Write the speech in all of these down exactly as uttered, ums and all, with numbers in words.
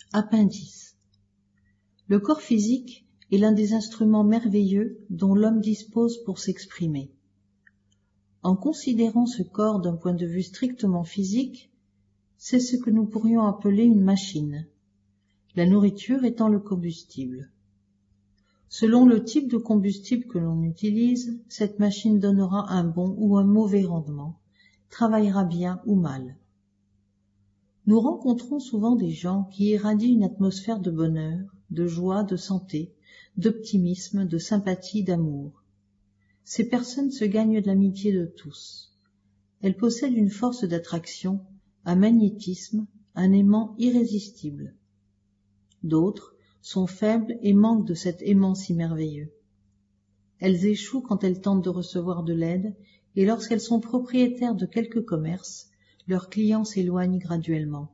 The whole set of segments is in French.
Appendice. Le corps physique est l'un des instruments merveilleux dont l'homme dispose pour s'exprimer. En considérant ce corps d'un point de vue strictement physique, c'est ce que nous pourrions appeler une machine, la nourriture étant le combustible. Selon le type de combustible que l'on utilise, cette machine donnera un bon ou un mauvais rendement, travaillera bien ou mal. Nous rencontrons souvent des gens qui irradient une atmosphère de bonheur, de joie, de santé, d'optimisme, de sympathie, d'amour. Ces personnes se gagnent de l'amitié de tous. Elles possèdent une force d'attraction, un magnétisme, un aimant irrésistible. D'autres sont faibles et manquent de cet aimant si merveilleux. Elles échouent quand elles tentent de recevoir de l'aide, et lorsqu'elles sont propriétaires de quelque commerce, leurs clients s'éloignent graduellement.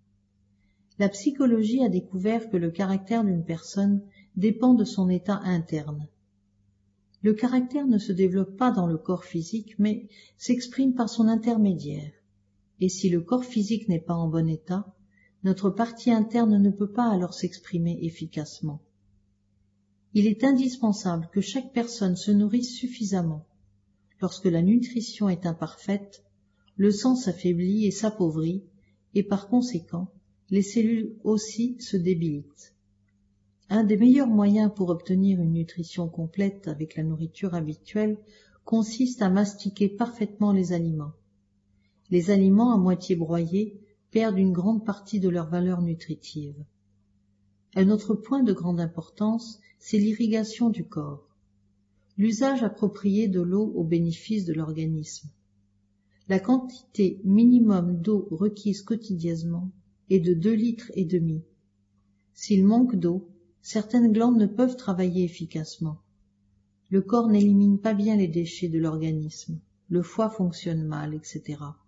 La psychologie a découvert que le caractère d'une personne dépend de son état interne. Le caractère ne se développe pas dans le corps physique, mais s'exprime par son intermédiaire. Et si le corps physique n'est pas en bon état, notre partie interne ne peut pas alors s'exprimer efficacement. Il est indispensable que chaque personne se nourrisse suffisamment. Lorsque la nutrition est imparfaite, le sang s'affaiblit et s'appauvrit, et par conséquent, les cellules aussi se débilitent. Un des meilleurs moyens pour obtenir une nutrition complète avec la nourriture habituelle consiste à mastiquer parfaitement les aliments. Les aliments à moitié broyés perdent une grande partie de leur valeur nutritive. Un autre point de grande importance, c'est l'irrigation du corps. L'usage approprié de l'eau au bénéfice de l'organisme. La quantité minimum d'eau requise quotidiennement est de deux litres et demi. S'il manque d'eau, certaines glandes ne peuvent travailler efficacement. Le corps n'élimine pas bien les déchets de l'organisme, le foie fonctionne mal, et cetera.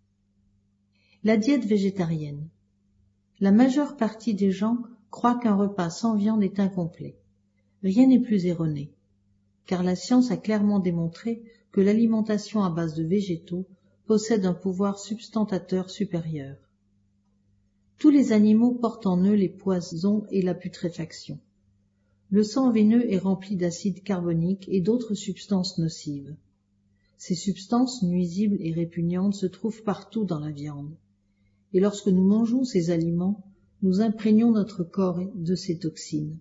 La diète végétarienne. La majeure partie des gens croient qu'un repas sans viande est incomplet. Rien n'est plus erroné, car la science a clairement démontré que l'alimentation à base de végétaux possède un pouvoir substantateur supérieur. Tous les animaux portent en eux les poisons et la putréfaction. Le sang veineux est rempli d'acide carbonique et d'autres substances nocives. Ces substances nuisibles et répugnantes se trouvent partout dans la viande. Et lorsque nous mangeons ces aliments, nous imprégnons notre corps de ces toxines.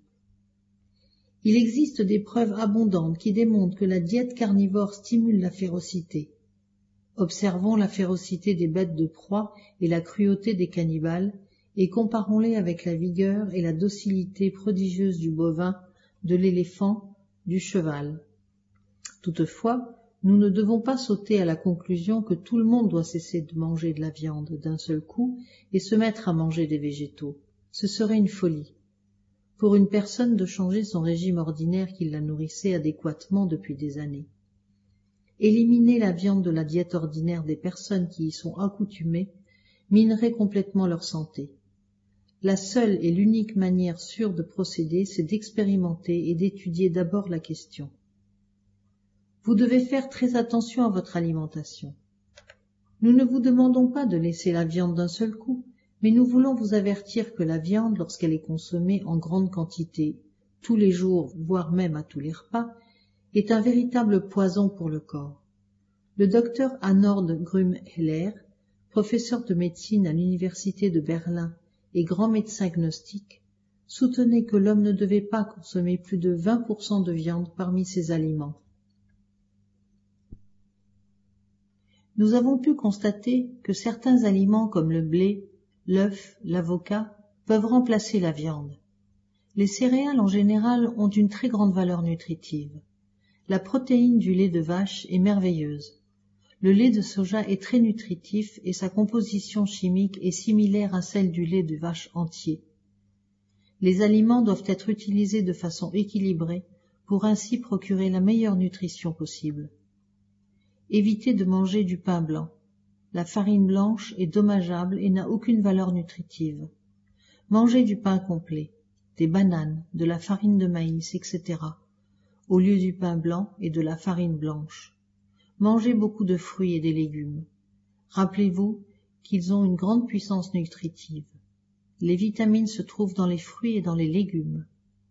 Il existe des preuves abondantes qui démontrent que la diète carnivore stimule la férocité. Observons la férocité des bêtes de proie et la cruauté des cannibales, et comparons-les avec la vigueur et la docilité prodigieuse du bovin, de l'éléphant, du cheval. Toutefois, nous ne devons pas sauter à la conclusion que tout le monde doit cesser de manger de la viande d'un seul coup et se mettre à manger des végétaux. Ce serait une folie. Pour une personne de changer son régime ordinaire qui la nourrissait adéquatement depuis des années. Éliminer la viande de la diète ordinaire des personnes qui y sont accoutumées minerait complètement leur santé. La seule et l'unique manière sûre de procéder, c'est d'expérimenter et d'étudier d'abord la question. Vous devez faire très attention à votre alimentation. Nous ne vous demandons pas de laisser la viande d'un seul coup, mais nous voulons vous avertir que la viande, lorsqu'elle est consommée en grande quantité, tous les jours, voire même à tous les repas, est un véritable poison pour le corps. Le docteur Arnold Grünheller, professeur de médecine à l'université de Berlin et grand médecin gnostique, soutenait que l'homme ne devait pas consommer plus de vingt pour cent de viande parmi ses aliments. Nous avons pu constater que certains aliments comme le blé, l'œuf, l'avocat peuvent remplacer la viande. Les céréales en général ont une très grande valeur nutritive. La protéine du lait de vache est merveilleuse. Le lait de soja est très nutritif et sa composition chimique est similaire à celle du lait de vache entier. Les aliments doivent être utilisés de façon équilibrée pour ainsi procurer la meilleure nutrition possible. Évitez de manger du pain blanc. La farine blanche est dommageable et n'a aucune valeur nutritive. Mangez du pain complet, des bananes, de la farine de maïs, et cetera, au lieu du pain blanc et de la farine blanche. Mangez beaucoup de fruits et des légumes. Rappelez-vous qu'ils ont une grande puissance nutritive. Les vitamines se trouvent dans les fruits et dans les légumes.